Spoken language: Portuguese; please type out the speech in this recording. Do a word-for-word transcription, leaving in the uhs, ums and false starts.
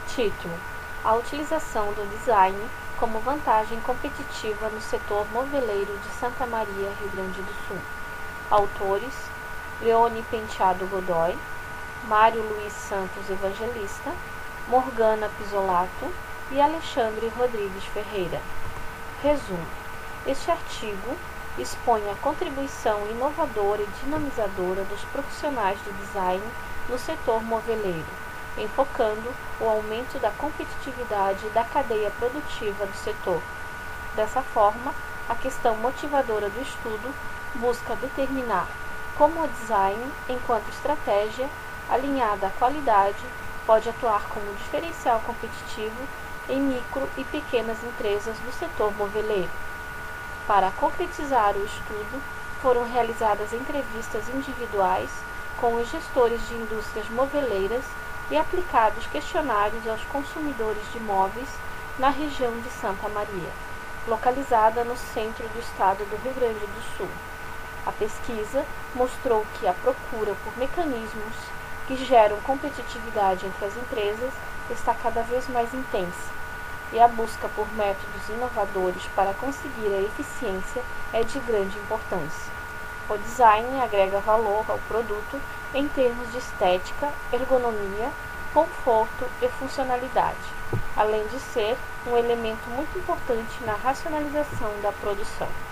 Título: A utilização do design como vantagem competitiva no setor moveleiro de Santa Maria, Rio Grande do Sul. Autores: Leone Penteado Godoy, Mário Luiz Santos Evangelista, Morgana Pisolato e Alexandre Rodrigues Ferreira. Resumo: este artigo expõe a contribuição inovadora e dinamizadora dos profissionais do design no setor moveleiro, enfocando o aumento da competitividade da cadeia produtiva do setor. Dessa forma, a questão motivadora do estudo busca determinar como o design, enquanto estratégia alinhada à qualidade, pode atuar como diferencial competitivo em micro e pequenas empresas do setor moveleiro. Para concretizar o estudo, foram realizadas entrevistas individuais com os gestores de indústrias moveleiras e aplicados questionários aos consumidores de móveis na região de Santa Maria, localizada no centro do estado do Rio Grande do Sul. A pesquisa mostrou que a procura por mecanismos que geram competitividade entre as empresas está cada vez mais intensa, e a busca por métodos inovadores para conseguir a eficiência é de grande importância. O design agrega valor ao produto em termos de estética, ergonomia, conforto e funcionalidade, além de ser um elemento muito importante na racionalização da produção.